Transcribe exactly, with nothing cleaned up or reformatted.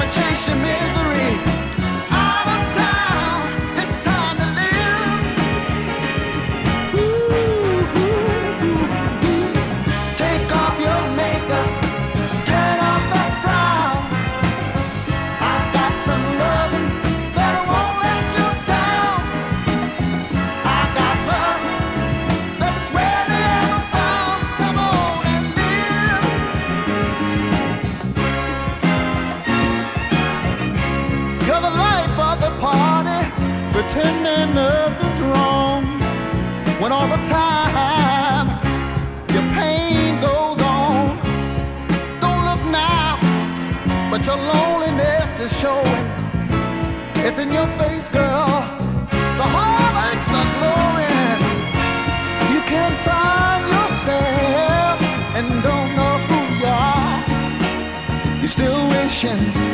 chase your misery. Out of town, it's time to live. Ooh, ooh, ooh. Take off your makeup, turn off that frown. I got some loving that won't let you down. I got love that's rarely ever found. Come on and live. You're the life of the party, pretending nothing's wrong, when all the time your pain goes on. Don't look now, but your loneliness is showing. It's in your face, girl. The heartaches are glowing. You can't find yourself and don't know who you are. You're still wishing